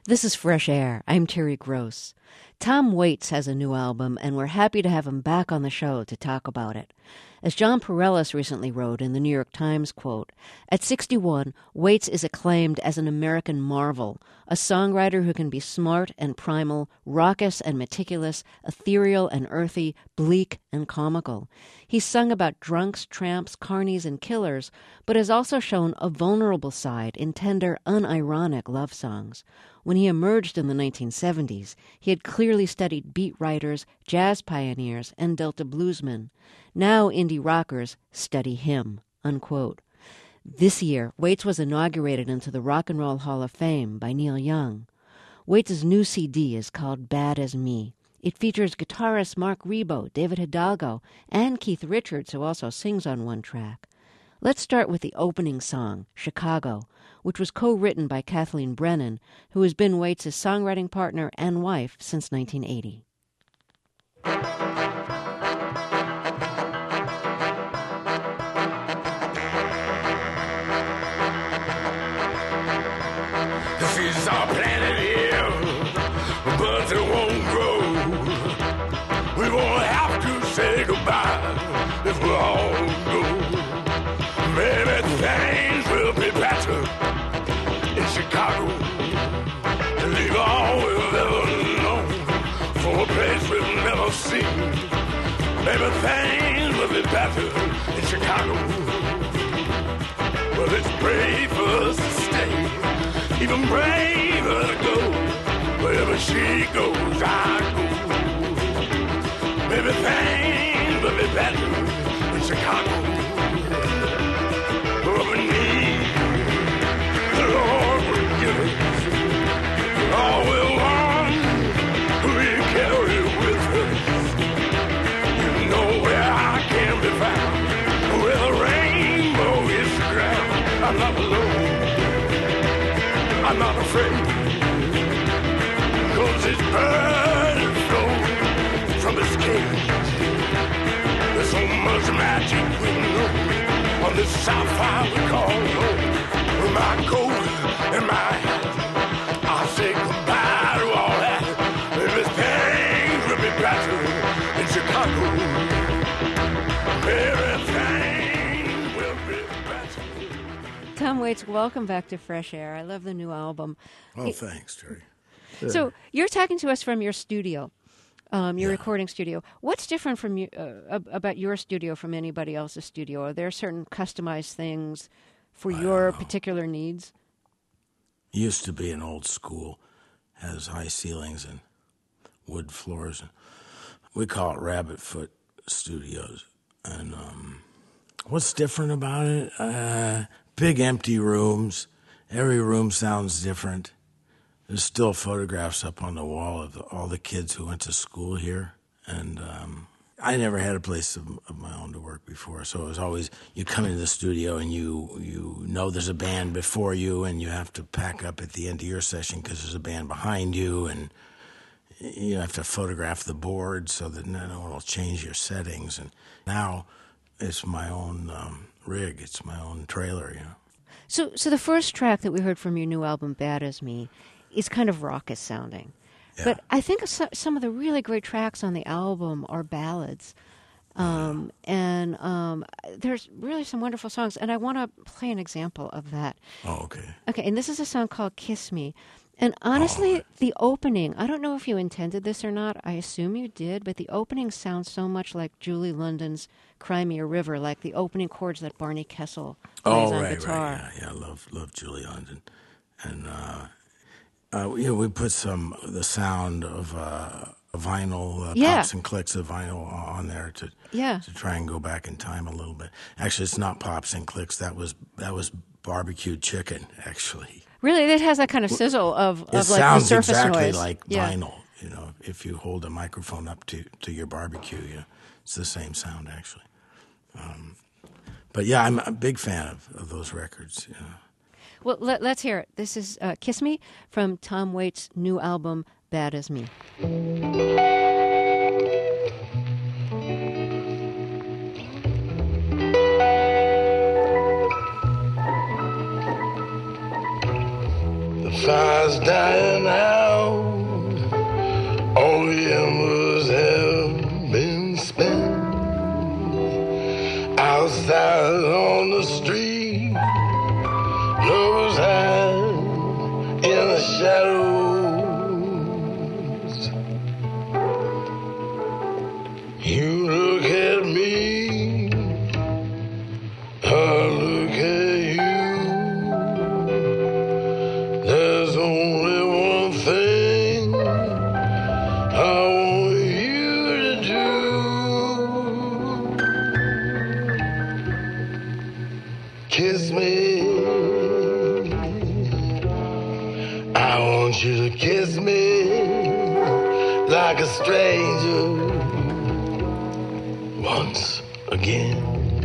This is Fresh Air. I'm Terry Gross. Tom Waits has a new album, and we're happy to have him back on the show to talk about it. As John Perellis recently wrote in the New York Times, quote, "At 61, Waits is acclaimed as an American marvel, a songwriter who can be smart and primal, raucous and meticulous, ethereal and earthy, bleak and comical. He's sung about drunks, tramps, carnies, and killers, but has also shown a vulnerable side in tender, unironic love songs. When he emerged in the 1970s, he had clearly studied beat writers, jazz pioneers, and Delta bluesmen. Now indie rockers study him," unquote. This year, Waits was inaugurated into the Rock and Roll Hall of Fame by Neil Young. Waits' new CD is called Bad as Me. It features guitarists Mark Rebo, David Hidalgo, and Keith Richards, who also sings on one track. Let's start with the opening song, Chicago, which was co-written by Kathleen Brennan, who has been Waits' songwriting partner and wife since 1980. This is our planet here, but it won't grow. We won't have to say goodbye if we all go. Maybe things will be better in Chicago and leave all we've ever known for a place we've never seen. Maybe things will be better in Chicago. But it's brave for us to stay, even braver to go. Wherever she goes, I go. Maybe things will be better in Chicago. What we need, the Lord will give us. All we want, we carry with us. You know where I can be found, where the rainbow is the ground. I'm not alone, I'm not afraid, 'cause his bird flows from his cage. There's so much magic we know on this South we call home. With my coat and my hat, I say goodbye to all that. Maybe things will be better in Chicago. Maybe things will be better. Tom Waits, welcome back to Fresh Air. I love the new album. Oh, thanks, Terry. So you're talking to us from your studio. Your recording studio. What's different from you about your studio from anybody else's studio? Are there certain customized things for your particular needs? Used to be an old school, has high ceilings and wood floors. We call it Rabbit Foot Studios. And what's different about it? Big empty rooms. Every room sounds different. There's still photographs up on the wall of all the kids who went to school here. And I never had a place of my own to work before. So it was always, you come into the studio and you know there's a band before you and you have to pack up at the end of your session because there's a band behind you. And you have to photograph the board so that no one will change your settings. And now it's my own rig. It's my own trailer, you know. So the first track that we heard from your new album, Bad As Me, is kind of raucous sounding. Yeah. But I think some of the really great tracks on the album are ballads. And there's really some wonderful songs. And I want to play an example of that. Oh, okay. Okay, and this is a song called Kiss Me. And honestly, the opening, I don't know if you intended this or not. I assume you did. But the opening sounds so much like Julie London's Cry Me a River, like the opening chords that Barney Kessel plays on guitar. Right. Yeah, I love Julie London. And we put the sound of vinyl, pops and clicks of vinyl on there to try and go back in time a little bit. Actually, it's not pops and clicks. That was barbecued chicken, actually. Really, it has that kind of sizzle of like the sounds surface exactly noise. like vinyl. You know, if you hold a microphone up to your barbecue, it's the same sound actually. But yeah, I'm a big fan of those records. You know. Well, let's hear it. This is Kiss Me from Tom Waits' new album, Bad As Me. fire's dying out. All the embers have been spent. Outside on the street, lovers hide in the shadows. You look at me, I look at you. There's only one thing I want you to do. Kiss me. I want you to kiss me like a stranger once again.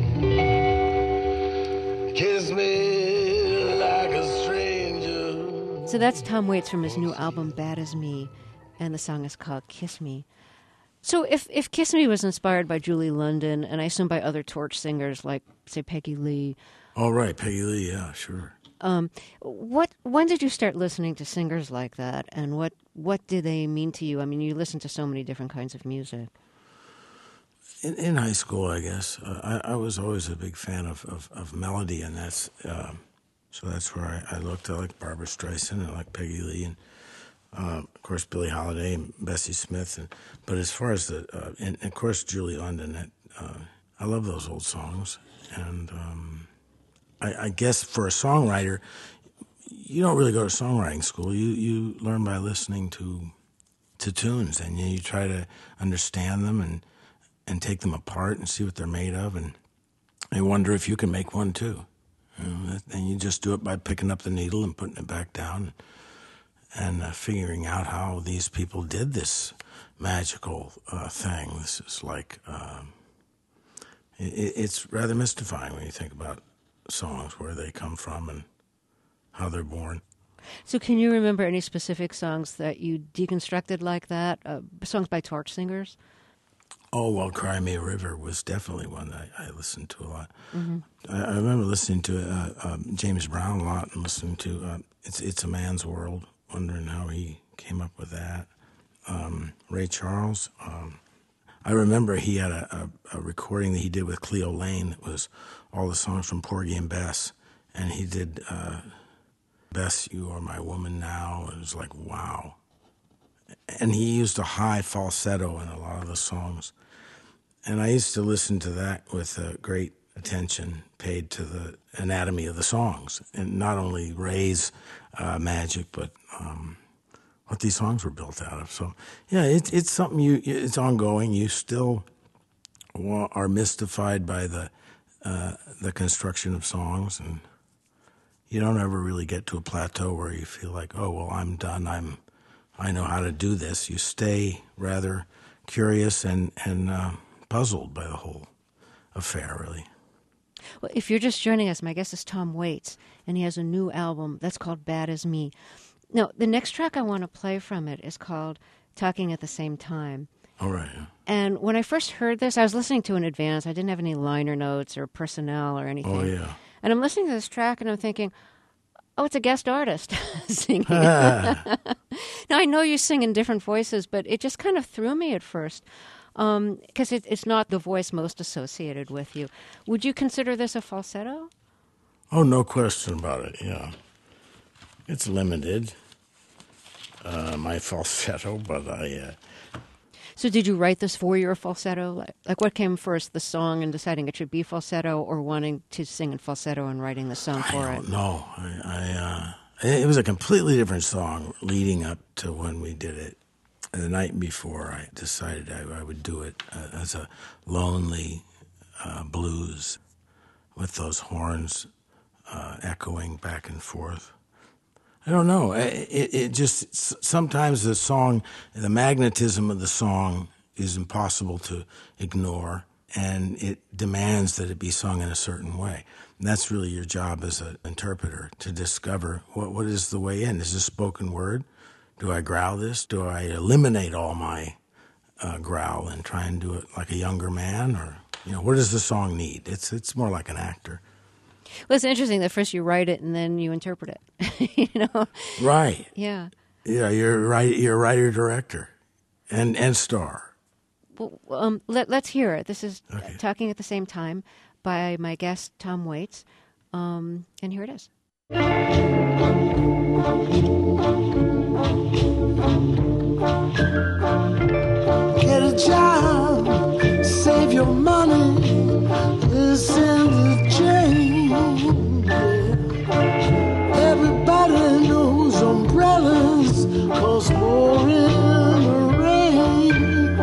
Kiss me like a stranger. So that's Tom Waits from his new album Bad As Me, and the song is called Kiss Me. So if Kiss Me was inspired by Julie London, and I assume by other torch singers like, say, Peggy Lee. Oh, right, Peggy Lee, yeah, sure. When did you start listening to singers like that, and what did they mean to you? I mean, you listen to so many different kinds of music. In high school, I guess, I was always a big fan of melody, and that's so that's where I looked. I like Barbra Streisand, I like Peggy Lee, and of course Billie Holiday and Bessie Smith. But as far as and of course Julie London, I love those old songs, and I guess for a songwriter, you don't really go to songwriting school. You learn by listening to tunes, and you try to understand them and take them apart and see what they're made of, and I wonder if you can make one too. And you just do it by picking up the needle and putting it back down, and figuring out how these people did this magical thing. This is like it's rather mystifying when you think about songs, where they come from and how they're born. So can you remember any specific songs that you deconstructed like that? Songs by torch singers? Oh, well, Cry Me a River was definitely one that I listened to a lot. Mm-hmm. I remember listening to James Brown a lot, and listening to It's a Man's World, wondering how he came up with that. Ray Charles. I remember he had a recording that he did with Cleo Lane that was all the songs from Porgy and Bess, and he did Bess, You Are My Woman Now. It was like, wow. And he used a high falsetto in a lot of the songs. And I used to listen to that with great attention paid to the anatomy of the songs, and not only Ray's magic, but what these songs were built out of. So, yeah, it's something it's ongoing. You still are mystified by the construction of songs, and you don't ever really get to a plateau where you feel like, oh, well, I'm done. I know how to do this. You stay rather curious and puzzled by the whole affair, really. Well, if you're just joining us, my guest is Tom Waits, and he has a new album that's called Bad As Me. Now, the next track I want to play from it is called Talking at the Same Time. All right. And when I first heard this, I was listening to it in advance. I didn't have any liner notes or personnel or anything. Oh, yeah. And I'm listening to this track, and I'm thinking, oh, it's a guest artist singing. Now, I know you sing in different voices, but it just kind of threw me at first, because it's not the voice most associated with you. Would you consider this a falsetto? Oh, no question about it, yeah. It's limited, my falsetto, but So did you write this for your falsetto? Like what came first, the song and deciding it should be falsetto, or wanting to sing in falsetto and writing the song for it? I don't know. It was a completely different song leading up to when we did it. The night before, I decided I would do it as a lonely blues with those horns echoing back and forth. I don't know. It just, sometimes the song, the magnetism of the song is impossible to ignore, and it demands that it be sung in a certain way. And that's really your job as an interpreter, to discover what is the way in. Is this spoken word? Do I growl this? Do I eliminate all my growl and try and do it like a younger man? Or, what does the song need? It's more like an actor. Well, it's interesting that first you write it and then you interpret it. You know? Right. Yeah. Yeah, you're right. You're a writer director, and star. Well, let's hear it. This is Okay. Talking at the Same Time by my guest, Tom Waits. And here it is. Get a job, save your money, listen to Jane. Everybody knows umbrellas cause more in the rain.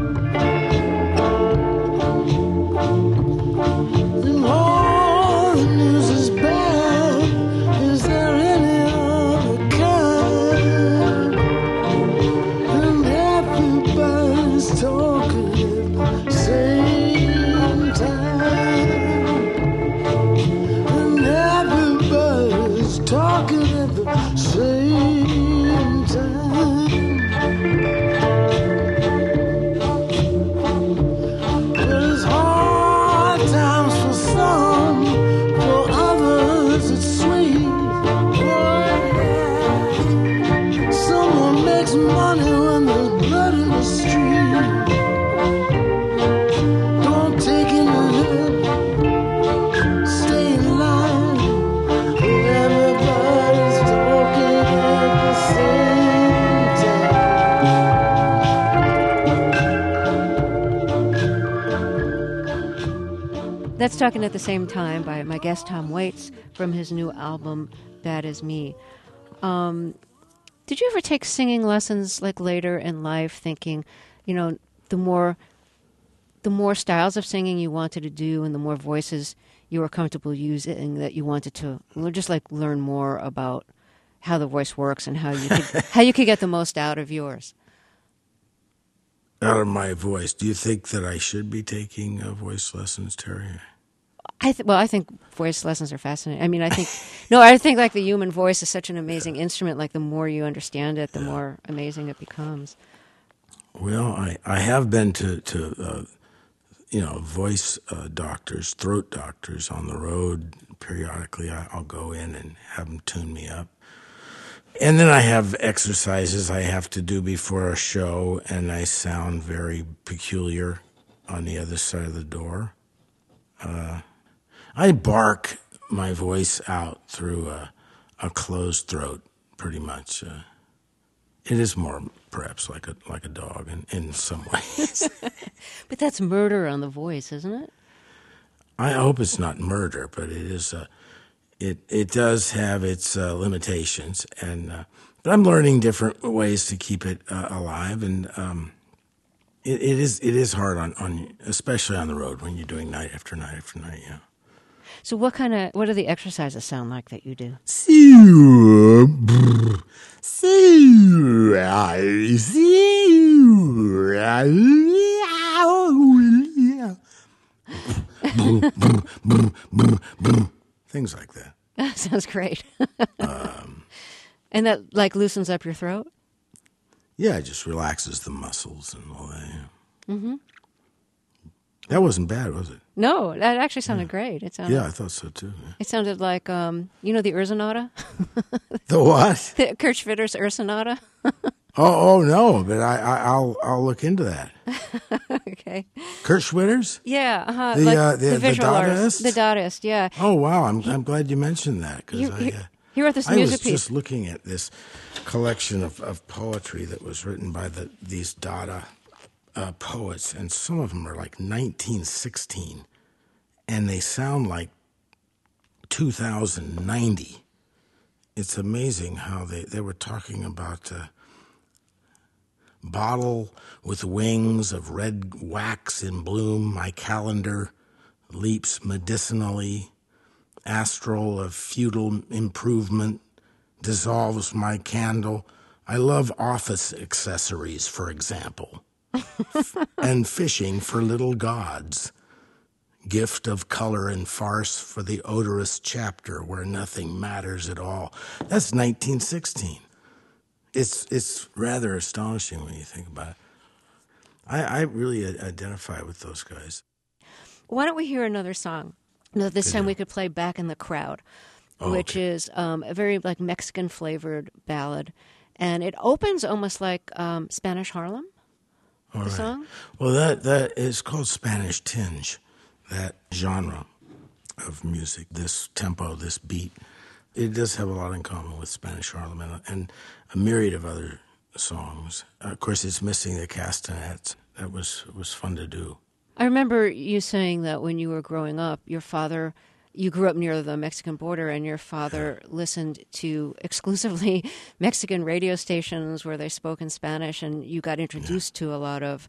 And all the news is bad. Is there any other kind? And everybody's talking at the same time. And everybody's talking at the same time. There's hard times for some, for others it's sweet. Oh, yeah. Someone makes money when there's blood in the street. Don't take in the hip, stay in line. Everybody's talking at the same time. That's Talking at the Same Time by my guest, Tom Waits, from his new album, Bad As Me. Did you ever take singing lessons like later in life, thinking, you know, the more styles of singing you wanted to do and the more voices you were comfortable using, that you wanted to just like learn more about how the voice works and how you could get the most out of yours? Out of my voice. Do you think that I should be taking voice lessons, Terry? I think voice lessons are fascinating. I mean, I think like the human voice is such an amazing instrument. Like the more you understand it, the more amazing it becomes. Well, I have been to voice doctors, throat doctors on the road. Periodically, I'll go in and have them tune me up. And then I have exercises I have to do before a show, and I sound very peculiar on the other side of the door. I bark my voice out through a closed throat, pretty much. It is more, perhaps, like a dog in some ways. But that's murder on the voice, isn't it? I hope it's not murder, but it is. It does have its limitations, and but I'm learning different ways to keep it alive, and it is hard on especially on the road when you're doing night after night after night. Yeah. So what do the exercises sound like that you do? Things like that. That sounds great. And that like loosens up your throat? Yeah, it just relaxes the muscles and all that. Yeah. Mm-hmm. That wasn't bad, was it? No, that actually sounded great. It sounded. Yeah, I thought so too. Yeah. It sounded like the Ursonata, The what? the Kurt Schwitter's Ursonata. Oh no, but I'll look into that. Okay. Kurt Schwitter's? Yeah, The visual Dadaist? artist, the Dadaist. Yeah. Oh wow, I'm glad you mentioned that because He wrote this I music was piece. just looking at this collection of poetry that was written by these Dada poets, and some of them are like 1916, and they sound like 2090. It's amazing how they were talking about bottle with wings of red wax in bloom, my calendar leaps medicinally, astral of feudal improvement, dissolves my candle. I love office accessories, for example, and fishing for little gods. Gift of color and farce for the odorous chapter where nothing matters at all. That's 1916. It's rather astonishing when you think about it. I really identify with those guys. Why don't we hear another song No, this Good time we deal. could play Back in the Crowd, Oh, which okay. is a very like Mexican flavored ballad, and it opens almost like Spanish Harlem. All The right. song. Well, that is called Spanish tinge, that genre of music, this tempo, this beat. It does have a lot in common with Spanish Harlem and a myriad of other songs. Of course, it's missing the castanets. That was fun to do. I remember you saying that when you were growing up, you grew up near the Mexican border, and your father listened to exclusively Mexican radio stations where they spoke in Spanish, and you got introduced to a lot of,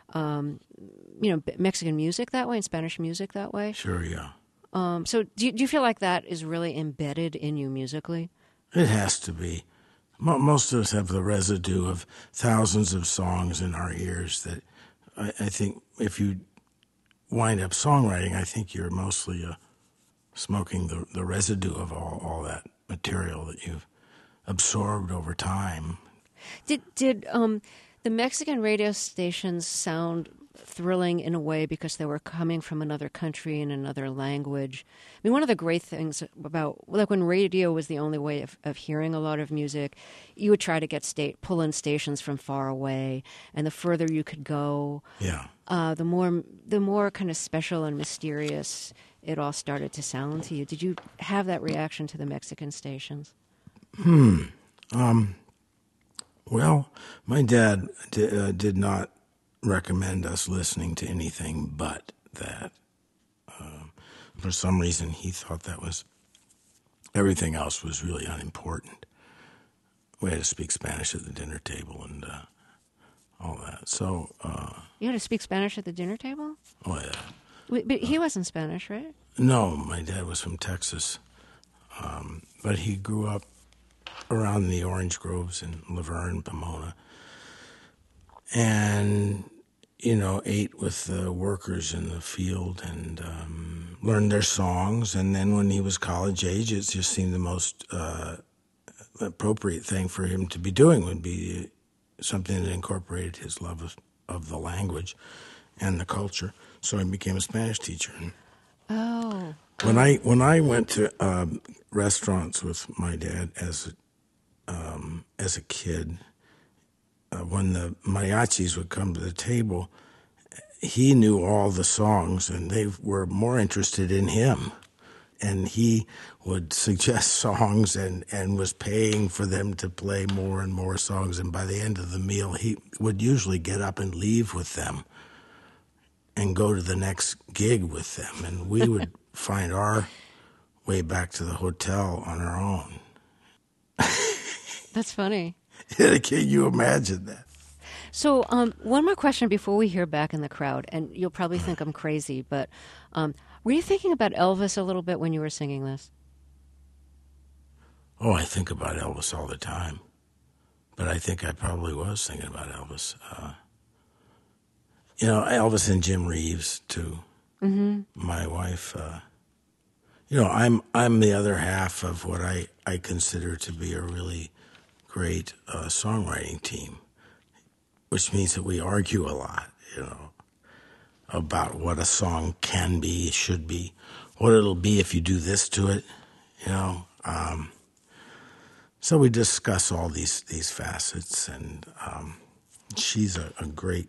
Mexican music that way and Spanish music that way. Sure, yeah. So do you feel like that is really embedded in you musically? It has to be. Most of us have the residue of thousands of songs in our ears that I think if you wind up songwriting, I think you're mostly smoking the residue of all that material that you've absorbed over time. Did the Mexican radio stations sound thrilling in a way because they were coming from another country and another language? I mean, one of the great things about, like, when radio was the only way of hearing a lot of music, you would try to get pull in stations from far away, and the further you could go, Yeah. the more kind of special and mysterious it all started to sound to you. Did you have that reaction to the Mexican stations? Well, my dad did not recommend us listening to anything but that. For some reason, he thought that was everything else was really unimportant. We had to speak Spanish at the dinner table and all that. So, You had to speak Spanish at the dinner table? oh yeah. But he wasn't Spanish, right? No, my dad was from Texas, but he grew up around the orange groves in Laverne, Pomona, and ate with the workers in the field and learned their songs. And then when he was college age, it just seemed the most appropriate thing for him to be doing would be something that incorporated his love of the language and the culture. So he became a Spanish teacher. And Oh. when I went to restaurants with my dad as a kid, when the mariachis would come to the table, he knew all the songs, and they were more interested in him. And he would suggest songs and was paying for them to play more and more songs. And by the end of the meal, he would usually get up and leave with them and go to the next gig with them. And we would find our way back to the hotel on our own. That's funny. Can you imagine that? So, one more question before we hear Back in the Crowd, and you'll probably think I'm crazy, but were you thinking about Elvis a little bit when you were singing this? Oh, I think about Elvis all the time. But I think I probably was thinking about Elvis. Elvis and Jim Reeves, too. Mm-hmm. My wife, I'm the other half of what I consider to be a really great songwriting team, which means that we argue a lot, about what a song can be, should be, what it'll be if you do this to it, So we discuss all these facets, and she's a great,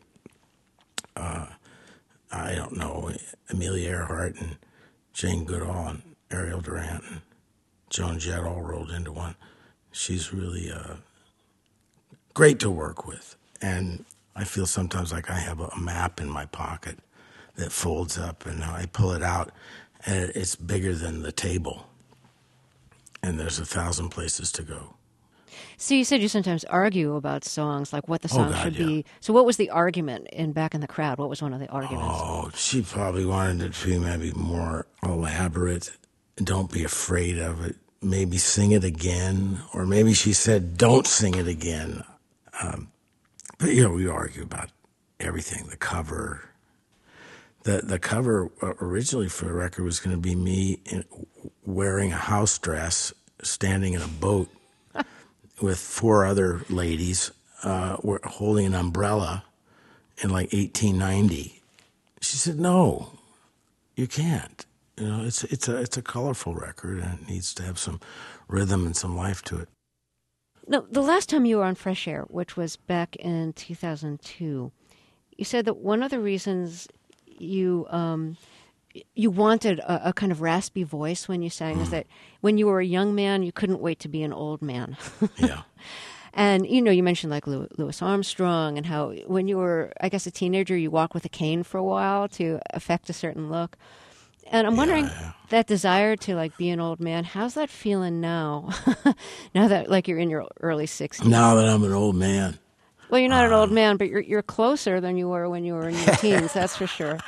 Amelia Earhart and Jane Goodall and Ariel Durant and Joan Jett all rolled into one. She's really great to work with, and I feel sometimes like I have a map in my pocket that folds up, and I pull it out, and it's bigger than the table, and there's 1,000 places to go. So you said you sometimes argue about songs, like what the song God, should yeah. be. So what was the argument in Back in the Crowd? What was one of the arguments? Oh, she probably wanted it to be maybe more elaborate. Don't be afraid of it. Maybe sing it again. Or maybe she said, don't sing it again. But, we argue about everything. The cover. The cover originally for the record was going to be me wearing a house dress, standing in a boat with 4 other ladies holding an umbrella in like 1890. She said, no, you can't. You know, it's a colorful record, and it needs to have some rhythm and some life to it. No, the last time you were on Fresh Air, which was back in 2002, you said that one of the reasons you wanted a kind of raspy voice when you sang is that when you were a young man, you couldn't wait to be an old man. Yeah. And, you know, you mentioned like Louis Armstrong and how when you were, I guess, a teenager, you walked with a cane for a while to affect a certain look. And I'm wondering, that desire to like be an old man, how's that feeling now? Now that like you're in your early 60s. Now that I'm an old man. Well, you're not an old man, but you're closer than you were when you were in your teens, that's for sure.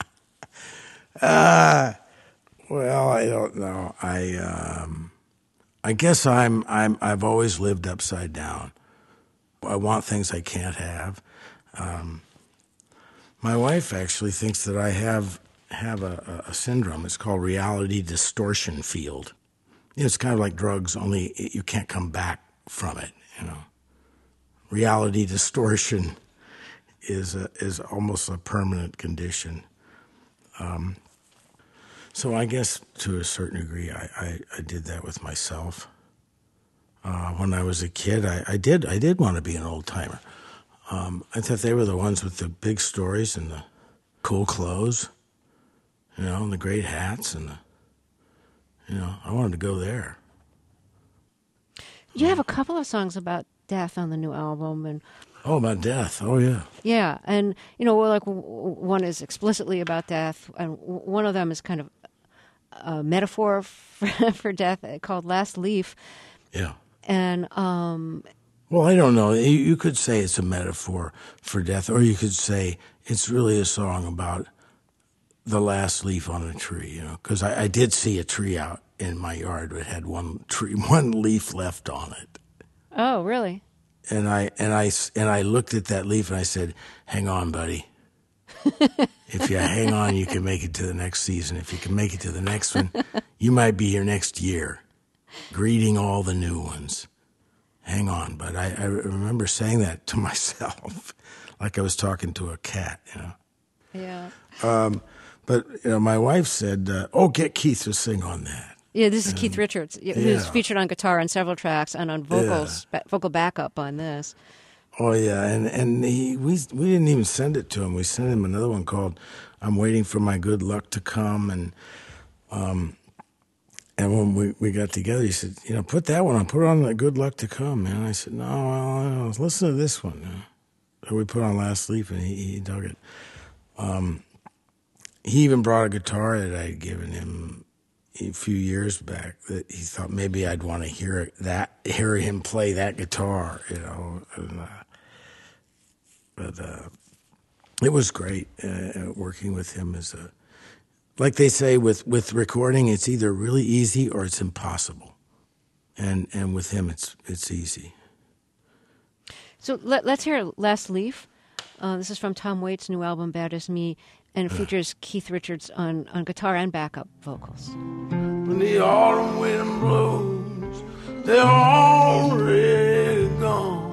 Well, I don't know. I guess I've always lived upside down. I want things I can't have. My wife actually thinks that I have a syndrome. It's called reality distortion field. You know, it's kind of like drugs, only you can't come back from it. You know, reality distortion is almost a permanent condition. So I guess to a certain degree, I did that with myself. When I was a kid, I did want to be an old timer. I thought they were the ones with the big stories and the cool clothes, you know, and the great hats and I wanted to go there. You have a couple of songs about death on the new album, and about death. Oh yeah. yeah, and you know, like one is explicitly about death, and one of them is kind of a metaphor for death called "Last Leaf." Yeah. And well, I don't know. You could say it's a metaphor for death, or you could say it's really a song about the last leaf on a tree. You know, because I did see a tree out in my yard that had one leaf left on it. Oh, really? And I looked at that leaf and I said, "Hang on, buddy. If you hang on, you can make it to the next season. If you can make it to the next one, you might be here next year, greeting all the new ones. Hang on." But I remember saying that to myself, like I was talking to a cat, you know. Yeah. But my wife said, "Get Keith to sing on that." Yeah, this is Keith Richards, who's featured on guitar on several tracks and on vocals, vocal backup on this. Oh yeah, and we didn't even send it to him. We sent him another one called "I'm Waiting for My Good Luck to Come," and when we got together, he said, "Put that one on. Put on the Good Luck to Come." And I said, "No, listen to this one." So we put on "Last Leaf," and he dug it. He even brought a guitar that I had given him a few years back that he thought maybe I'd want to hear him play that guitar, But it was great working with him like they say with recording, it's either really easy or it's impossible, and with him it's easy. So let's hear "Last Leaf." This is from Tom Waits' new album "Bad As Me," and it features Keith Richards on guitar and backup vocals. When the autumn wind blows, they're already gone.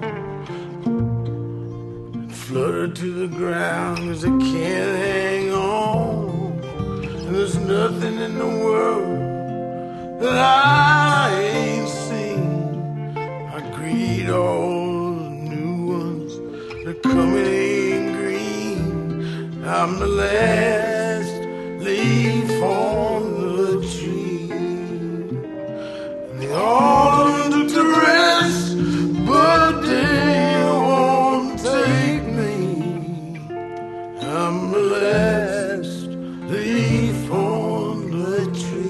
Flutter to the ground cause they can't hang on. And there's nothing in the world that I ain't seen. I greet all the new ones, they're coming in green. I'm the last leaf on the tree. And the autumn took the rest, but they won't take me. I'm the last leaf on the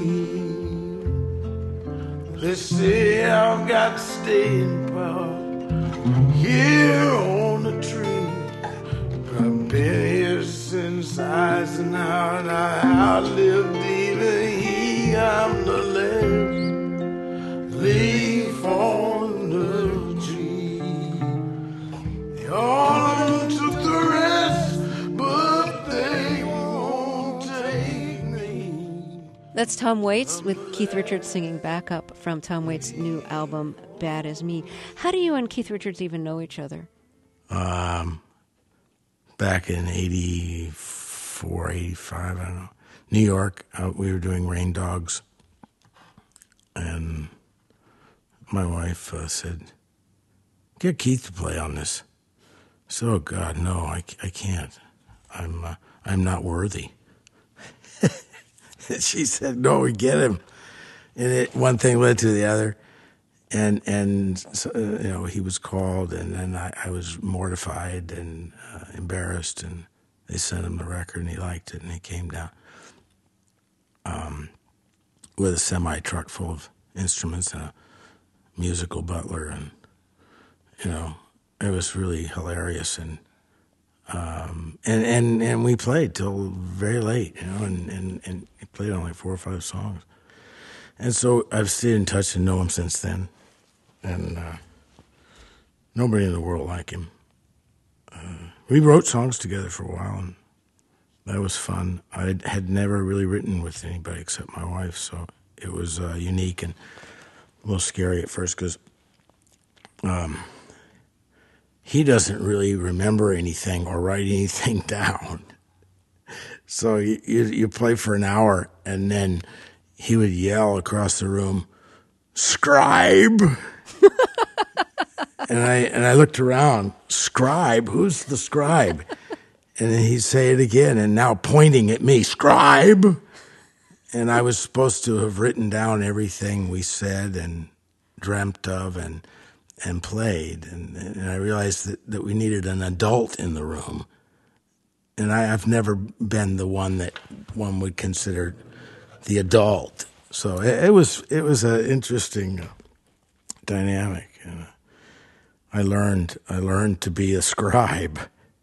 tree. They say I've got staying power here on the tree. I've been here since Eisenhower, and I outlived even he. I'm the last leaf on the tree. The autumn took the rest, but they won't take me. That's Tom Waits with Keith Richards singing backup from Tom Waits' new album "Bad As Me." How do you and Keith Richards even know each other? Back in 84, 85, I don't know. New York. We were doing Rain Dogs, and my wife said, "Get Keith to play on this." I said, "Oh God, no, I can't. I'm not worthy." She said, "No, we get him." And one thing led to the other, and so, he was called, and then I was mortified and embarrassed, and they sent him the record, and he liked it, and he came down with a semi-truck full of instruments and a musical butler, and it was really hilarious, and we played till very late, and he played on like 4 or 5 songs, and so I've stayed in touch and know him since then, and nobody in the world like him. We wrote songs together for a while, and that was fun. I had never really written with anybody except my wife, so it was unique and a little scary at first because he doesn't really remember anything or write anything down. So you play for an hour, and then he would yell across the room, "Scribe!" and I looked around, "Scribe? Who's the scribe?" And then he'd say it again, and now pointing at me, "Scribe!" And I was supposed to have written down everything we said and dreamt of and played. And I realized that we needed an adult in the room. And I've never been the one that one would consider the adult. So it was an interesting dynamic. And I learned to be a scribe.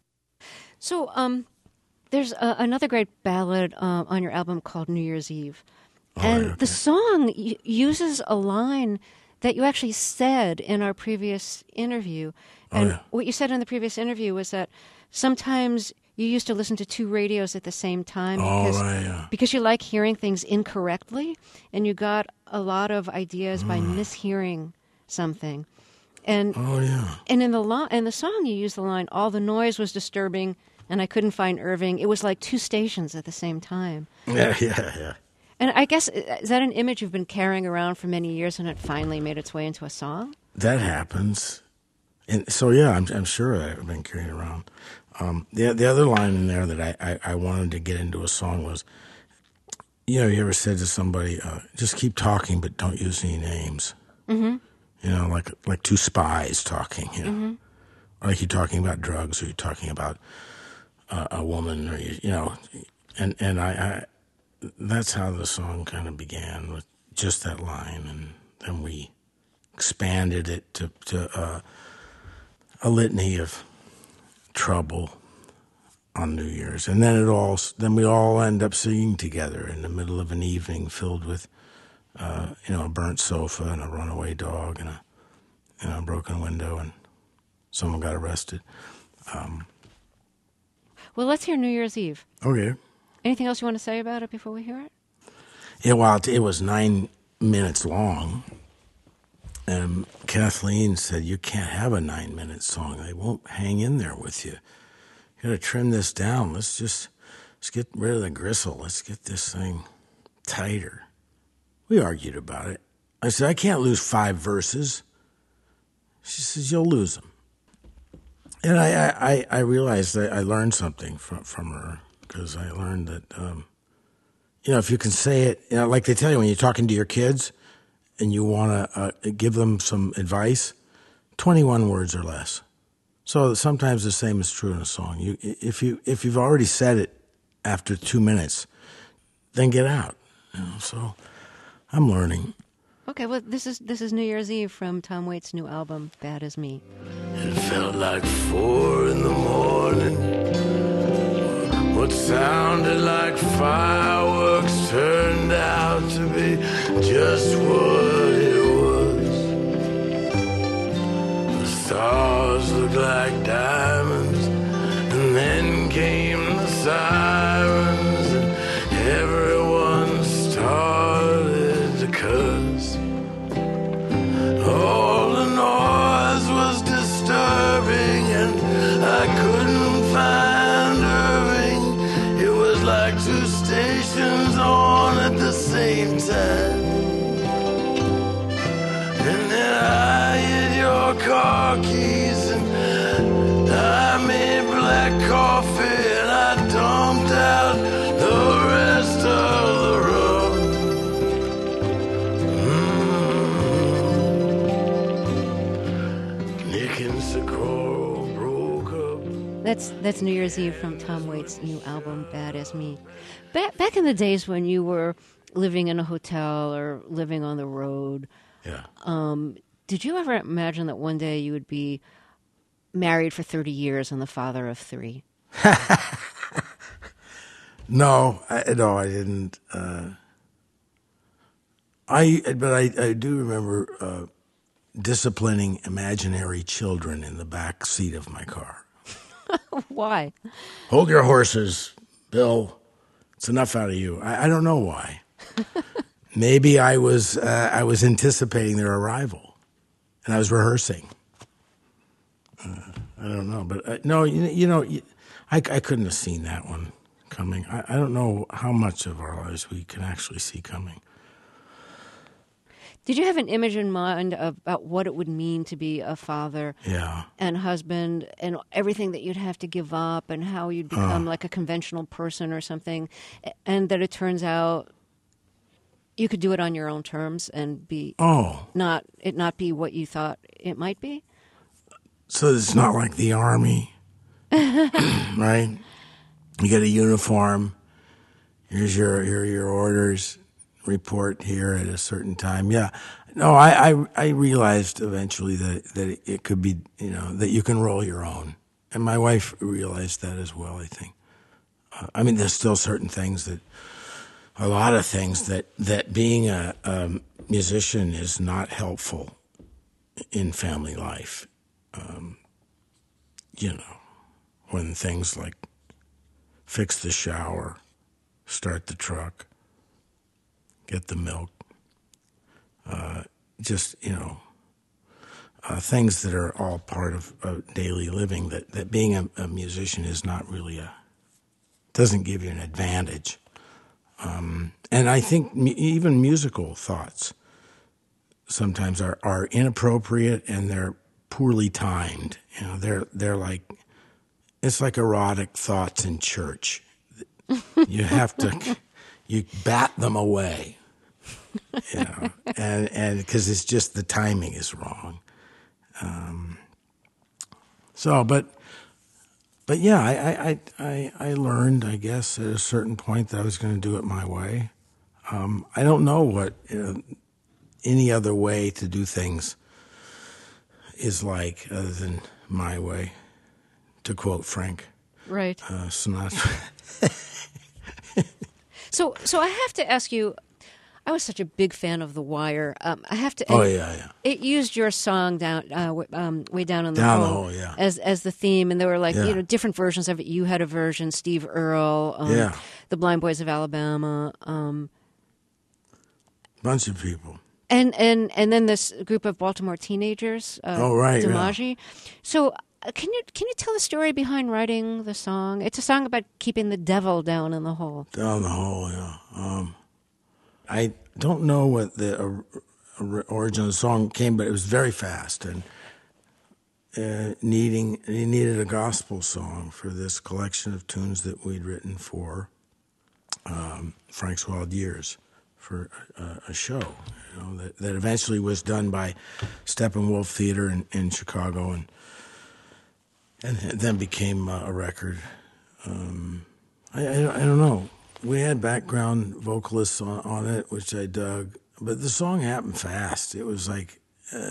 So there's another great ballad on your album called New Year's Eve. And okay. the song uses a line that you actually said in our previous interview. And what you said in the previous interview was that sometimes you used to listen to 2 radios at the same time because you like hearing things incorrectly, and you got a lot of ideas by mishearing something. And and in the song you use the line, "All the noise was disturbing, and I couldn't find Irving." It was like 2 stations at the same time. Yeah. And I guess, is that an image you've been carrying around for many years, and it finally made its way into a song? That happens. And so, yeah, I'm sure I've been carrying around. The other line in there that I wanted to get into a song was, you ever said to somebody, just keep talking, but don't use any names. Mm-hmm. Like 2 spies talking, Mm-hmm. Like you're talking about drugs, or you're talking about a woman, or, and I that's how the song kind of began, with just that line, and then we expanded it to a litany of trouble on New Year's, and then we all end up singing together in the middle of an evening filled with a burnt sofa and a runaway dog and a broken window, and someone got arrested. Well, let's hear New Year's Eve. Okay. Anything else you want to say about it before we hear it? Yeah, well, it was 9 minutes long, and Kathleen said, "You can't have a 9-minute song. They won't hang in there with you. You got to trim this down. Let's get rid of the gristle. Let's get this thing tighter." We argued about it. I said, "I can't lose 5 verses." She says, "You'll lose them." And I realized that I learned something from her, because I learned that, if you can say it, like they tell you when you're talking to your kids and you want to give them some advice, 21 words or less. So sometimes the same is true in a song. If you've already said it after 2 minutes, then get out. So I'm learning. Okay, well, this is New Year's Eve from Tom Waits' new album, Bad As Me. It felt like 4 in the morning. What sounded like fireworks turned out to be just what it was. The stars looked like diamonds, and then came the sirens, and everyone started to cuss. All the noise was disturbing, and I couldn't find Irving. It was like 2 stations coffee and I dumped out the rest of the rum. Nick and Socorro broke up. That's New Year's Eve from Tom Waits' new album, Bad As Me. Back in the days when you were living in a hotel or living on the road, Yeah. did you ever imagine that one day you would be married for 30 years and the father of 3? No, I didn't. But I do remember disciplining imaginary children in the back seat of my car. Why? Hold your horses, Bill. It's enough out of you. I don't know why. Maybe I was anticipating their arrival, and I was rehearsing. I don't know, but no, I couldn't have seen that one coming. I don't know how much of our lives we can actually see coming. Did you have an image in mind about what it would mean to be a father Yeah. and husband and everything that you'd have to give up and how you'd become like a conventional person or something, and that it turns out you could do it on your own terms and be not be what you thought it might be? So it's not like the Army, right? You get a uniform. Here's your orders. Report here at a certain time. Yeah. No, I realized eventually that it could be, that you can roll your own. And my wife realized that as well, I think. I mean, there's still a lot of things that being a musician is not helpful in family life. When things like fix the shower, start the truck, get the milk, things that are all part of daily living, that being a musician is not really doesn't give you an advantage. And I think even musical thoughts sometimes are inappropriate and they're poorly timed. They're like, it's like erotic thoughts in church. You have to, you bat them away, and because it's just the timing is wrong. But yeah, I learned, I guess, at a certain point that I was going to do it my way. I don't know what any other way to do things is like other than my way, to quote Frank Sinatra. So I have to ask you, I was such a big fan of The Wire. I have to. Yeah. It used your song way down in the Down hole, the hole, yeah. as the theme, and there were Yeah. different versions of it. You had a version, Steve Earle, the Blind Boys of Alabama, Bunch of people. and then this group of Baltimore teenagers. DiMaggio. So. Can you tell the story behind writing the song? It's a song about keeping the devil down in the hole. Down the hole, yeah. I don't know what the origin of the song came, but it was very fast, and he needed a gospel song for this collection of tunes that we'd written for Frank's Wild Years, for a show, that eventually was done by Steppenwolf Theater in Chicago, and then became a record. I don't know. We had background vocalists on it, which I dug, but the song happened fast. It was like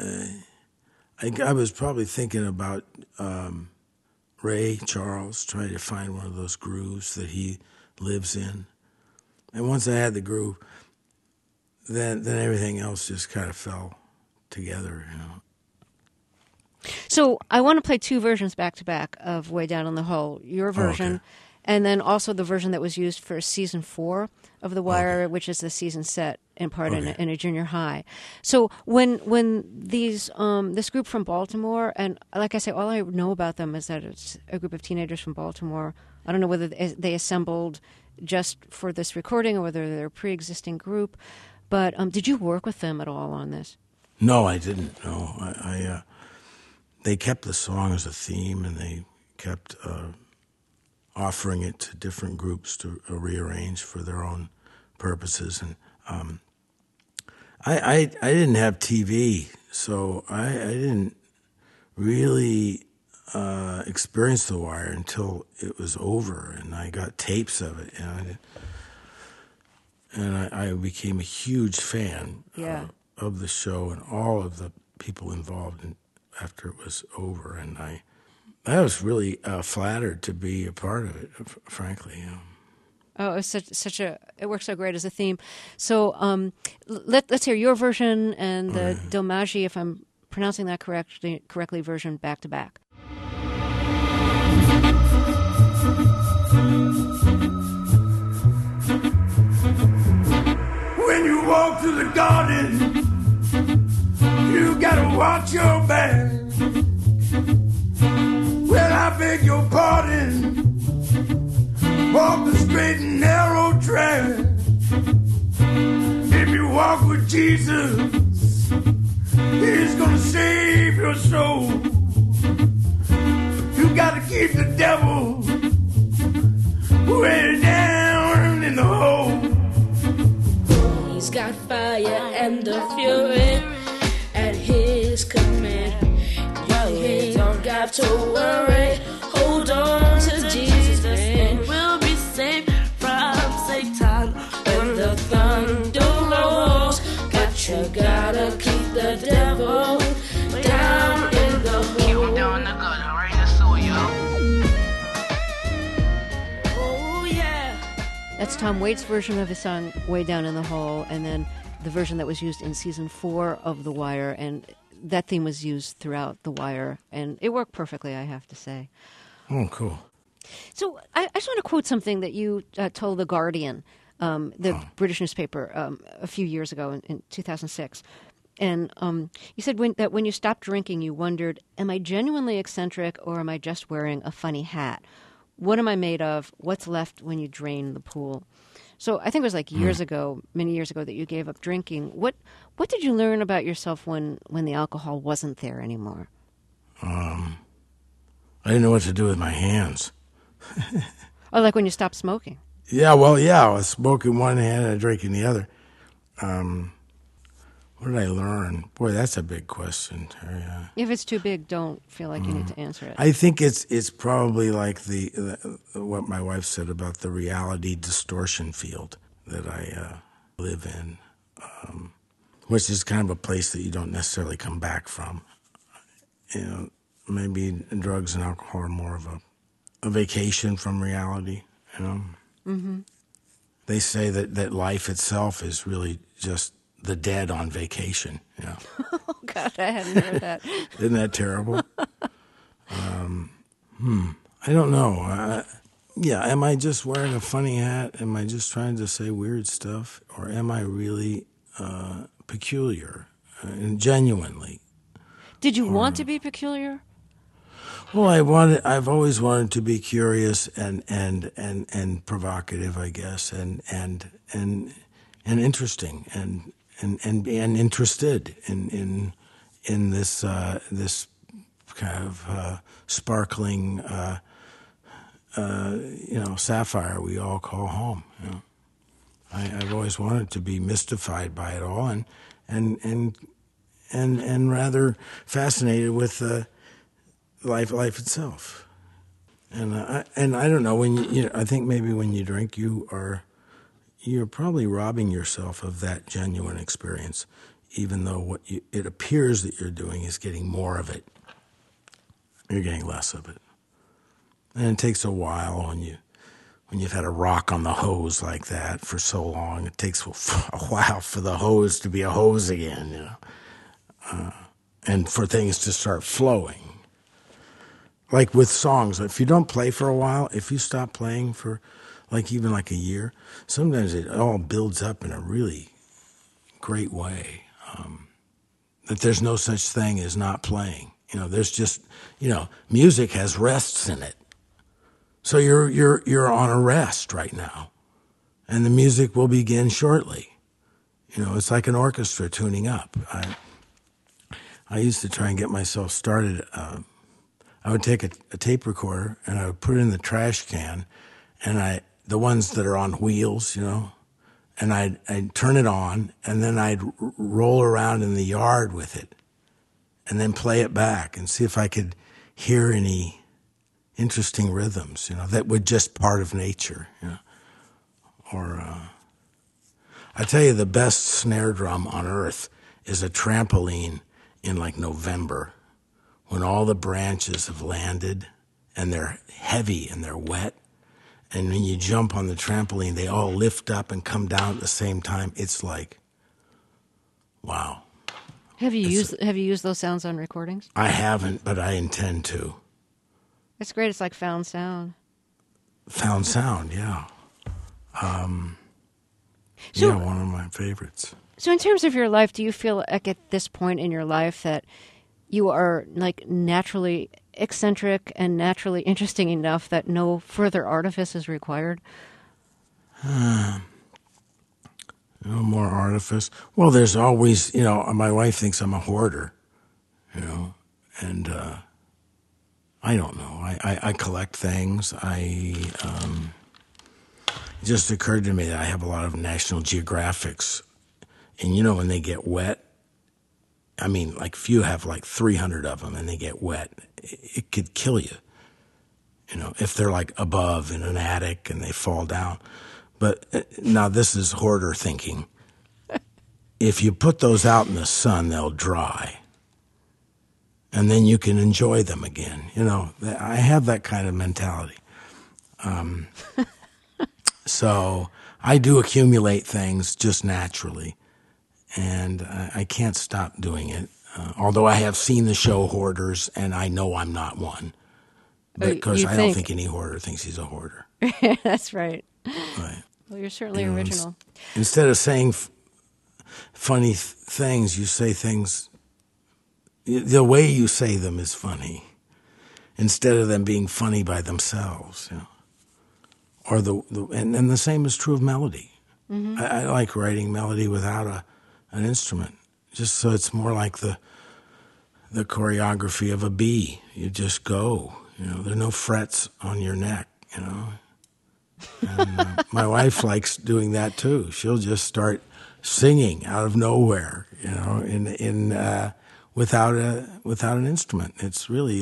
I was probably thinking about Ray Charles, trying to find one of those grooves that he lives in, and once I had the groove, then everything else just kind of fell together, So I want to play two versions back to back of Way Down in the Hole. Your version, okay. and then also the version that was used for season 4 of The Wire, which is the season set in part in a junior high. So when these this group from Baltimore, and like I say, all I know about them is that it's a group of teenagers from Baltimore. I don't know whether they assembled just for this recording or whether they're a pre-existing group. But did you work with them at all on this? No, I didn't. No, they kept the song as a theme, and they kept offering it to different groups to rearrange for their own purposes. And I didn't have TV, so I didn't really experience The Wire until it was over, and I got tapes of it, and I became a huge fan of the show and all of the people involved after it was over, and I was really flattered to be a part of it, frankly. Oh, it's such a. It works so great as a theme. So let's hear your version and the DiMaggio, if I'm pronouncing that correctly, version back to back. When you walk through the garden, you gotta watch your back. Well, I beg your pardon. Walk the straight and narrow track. If you walk with Jesus, He's gonna save your soul. You gotta keep the devil way down in the hole. He's got fire and the fury at his command. You don't got to worry. Hold on to Jesus and we'll be safe from Satan when the thunder rolls. But you gotta keep the devil down in the hole. Keep him down in the gutter, right in the sewer, yo. Oh yeah. That's Tom Waits' version of his song "Way Down in the Hole," and then the version that was used in season 4 of The Wire, and that theme was used throughout The Wire, and it worked perfectly, I have to say. Oh, cool. So I just want to quote something that you told The Guardian, the British newspaper, a few years ago in 2006. And you said that when you stopped drinking, you wondered, am I genuinely eccentric or am I just wearing a funny hat? What am I made of? What's left when you drain the pool? So I think it was like many years ago, that you gave up drinking. What did you learn about yourself when the alcohol wasn't there anymore? I didn't know what to do with my hands. Oh, like when you stopped smoking? Yeah, I was smoking one hand and drinking the other. What did I learn? Boy, that's a big question, Terry. If it's too big, don't feel like you need to answer it. I think it's probably like the what my wife said about the reality distortion field that I live in, which is kind of a place that you don't necessarily come back from. You know, maybe drugs and alcohol are more of a vacation from reality. You know, They say that life itself is really just the dead on vacation. Yeah. Oh God, I hadn't heard that. Isn't that terrible? I don't know. Am I just wearing a funny hat? Am I just trying to say weird stuff, or am I really peculiar and genuinely? Did you want to be peculiar? Well, I've always wanted to be curious and provocative, I guess, and interesting and interested in this this kind of sparkling sapphire we all call home. You know? I've always wanted to be mystified by it all and rather fascinated with life itself. And I don't know, I think maybe when you drink you're probably robbing yourself of that genuine experience, even though it appears that you're doing is getting more of it. You're getting less of it. And it takes a while when you've had a rock on the hose like that for so long. It takes a while for the hose to be a hose again, you know, and for things to start flowing. Like with songs, if you don't play for a while, if you stop playing for even a year, sometimes it all builds up in a really great way. That there's no such thing as not playing. You know, there's just, music has rests in it. So you're on a rest right now, and the music will begin shortly. You know, it's like an orchestra tuning up. I used to try and get myself started. I would take a tape recorder and I would put it in the trash can, and the ones that are on wheels, and I'd turn it on, and then I'd roll around in the yard with it, and then play it back and see if I could hear any interesting rhythms, that were just part of nature, Or I tell you, the best snare drum on earth is a trampoline in like November, when all the branches have landed and they're heavy and they're wet. And when you jump on the trampoline, they all lift up and come down at the same time. It's like, wow. Have you used those sounds on recordings? I haven't, but I intend to. It's great. It's like found sound. Found sound, yeah. One of my favorites. So in terms of your life, do you feel like at this point in your life that you are like naturally eccentric and naturally interesting enough that no further artifice is required? No more artifice. Well, there's always, my wife thinks I'm a hoarder, and I don't know. I collect things. It just occurred to me that I have a lot of National Geographics, and when they get wet, I mean, like if you have like 300 of them and they get wet, it could kill you, if they're like above in an attic and they fall down. But now this is hoarder thinking. If you put those out in the sun, they'll dry. And then you can enjoy them again. I have that kind of mentality. So I do accumulate things just naturally. And I can't stop doing it. Although I have seen the show Hoarders, and I know I'm not one. Because I don't think any hoarder thinks he's a hoarder. That's right. Right. Well, you're certainly original. Instead of saying funny things, you say things. The way you say them is funny, instead of them being funny by themselves. Or and the same is true of melody. Mm-hmm. I like writing melody without an instrument, just so it's more like the choreography of a bee. You just go. There are no frets on your neck. And my wife likes doing that too. She'll just start singing out of nowhere, without an instrument. It's really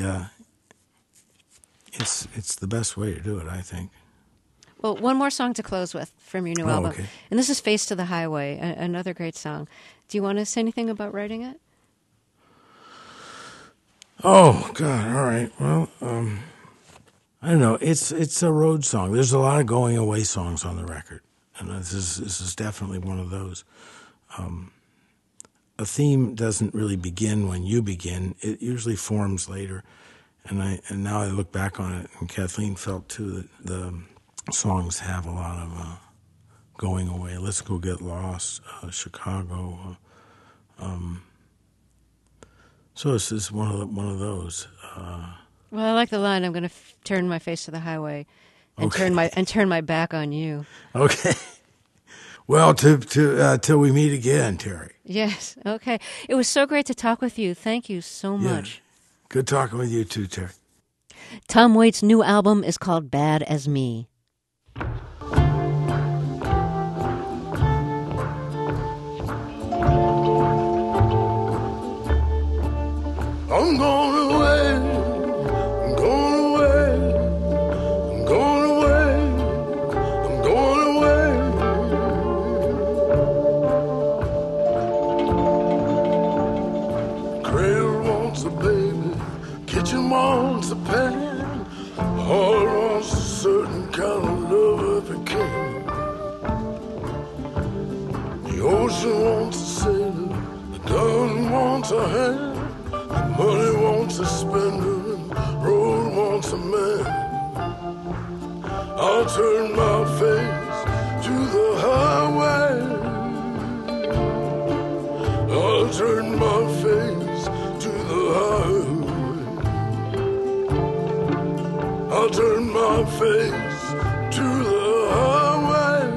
it's the best way to do it, I think. Well, one more song to close with from your new album, okay. And this is "Face to the Highway," another great song. Do you want to say anything about writing it? Oh God! All right. Well, I don't know. It's a road song. There's a lot of going away songs on the record, and this is definitely one of those. A theme doesn't really begin when you begin. It usually forms later, and now I look back on it, and Kathleen felt too that the songs have a lot of going away. Let's Go Get Lost, Chicago. So this is one of those. Well, I like the line. I'm going to turn my face to the highway and Okay. turn my back on you. Okay. Well, till we meet again, Terry. Yes. Okay. It was so great to talk with you. Thank you so much. Good talking with you too, Terry. Tom Waits' new album is called Bad as Me. I'm going away, I'm going away, I'm going away, I'm going away. Cradle wants a baby, kitchen wants a pan, heart wants a certain kind of love if it can. The ocean wants a sailor, the gun wants a hand. Money wants a spender and road wants a man. I'll turn my face to the highway. I'll turn my face to the highway. I'll turn my face to the highway.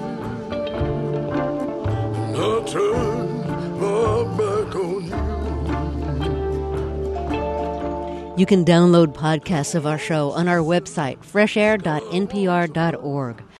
And I'll turn my back on you. You can download podcasts of our show on our website, freshair.npr.org.